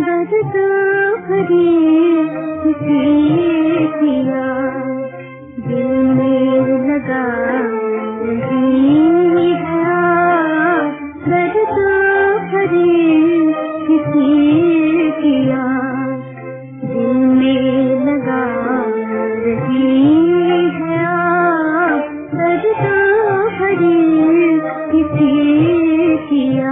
दर्द भरी किसी किया, दिल में लगा नहीं गया। दर्द भरी किसी किया, दिल में लगा नहीं गया। दर्द भरी किसी किया।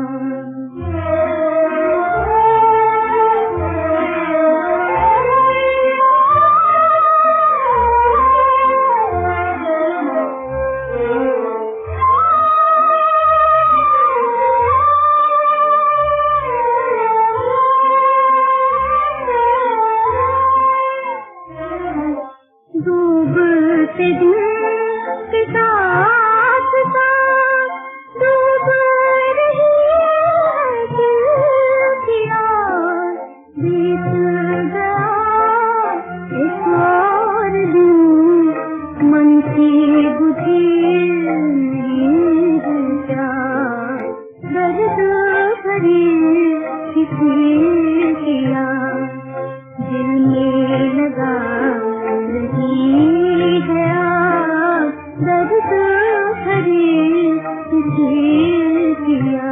डूबते दिन के साथ साथ डूब रही है दिलकियाँ। बीत गया एक और दिन, मन की बुझी नींद क्या। दर्द भरी किसी किया, दिल में लगा नहीं गया। दर्द भरी किसी किया।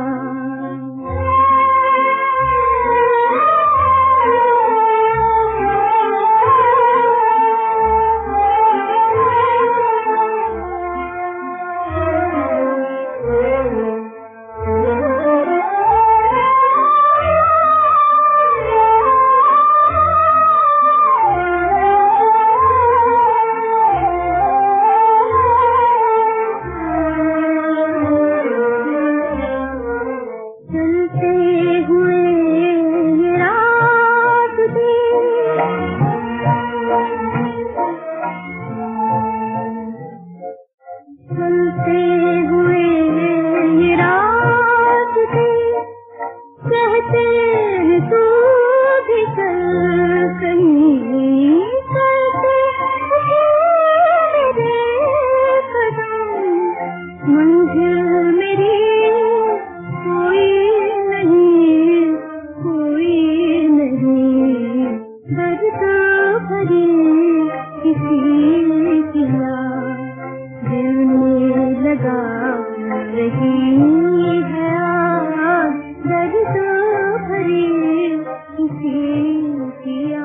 चलते हुए ये रात थी, कहते हैं तू भी चल कहीं। चलते मेरे कदम, मंजिल मेरी कोई नहीं, कोई नहीं। दर्द भरी किसी किया, दिल में लगा नहीं गया। दर्द भरी किसी किया।